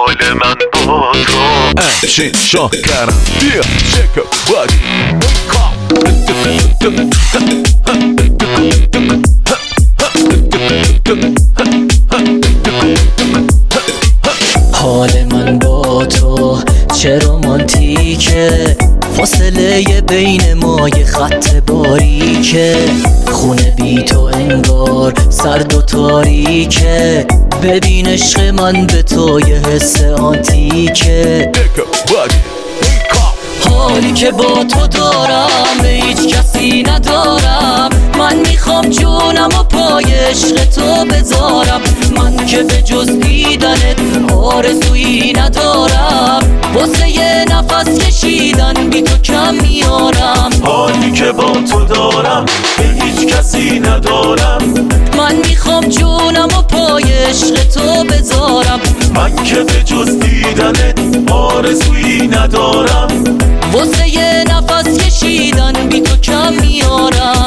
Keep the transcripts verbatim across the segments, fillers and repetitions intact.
حال من با تو همچین شاکرم بیا چک بادی حال من با تو چه رومانتیکه، فاصله بین ما یه خط باریکه، خونه بی تو انگار سرد و تاریکه، ببین عشق من به تو یه حس آنتیکه. حالی که با تو دارم به هیچ کسی ندارم، من میخوام جونم و پای عشق تو بذارم، من که به جز دیدنت آرزویی ندارم، واسه یه نفس کشیدن بی تو کم میارم. حالی که با تو دارم به هیچ کسی ندارم، من میخوام جونم و پای عشق تو بذارم، من که به جز دیدنت آرزویی ندارم، واسه یه نفس کشیدن بی تو کم میارم.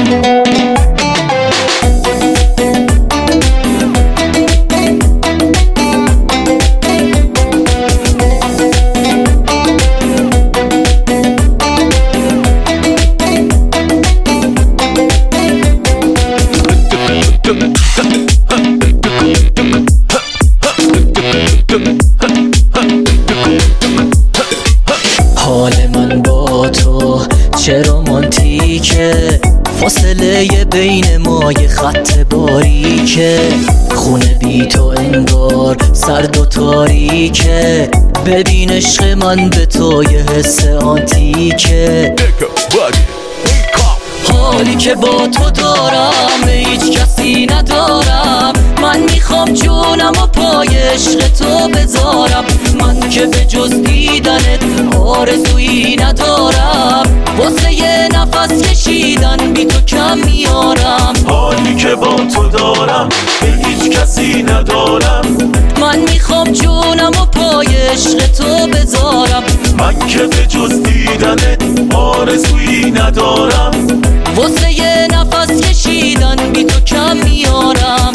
حال من با تو چه رومانتیکه، فاصله بین ما یه خط باریکه، خونه بی تو انگار سرد و تاریکه، ببین عشق من به تو یه حس آنتیکه. حالی که با تو دارم به هیچ کسی ندارم، من میخوام جونم و پای عشق تو بذارم، من که به جز دیدنت آرزویی ندارم، واسه یه نفس کشیدن بی تو کم میارم. حالی که با تو دارم به هیچ کسی ندارم، من میخوام جونم و پای عشق تو بذارم، من که به جز دیدنت آرزویی ندارم، واسه یه نفس کشیدن بی تو کم میارم.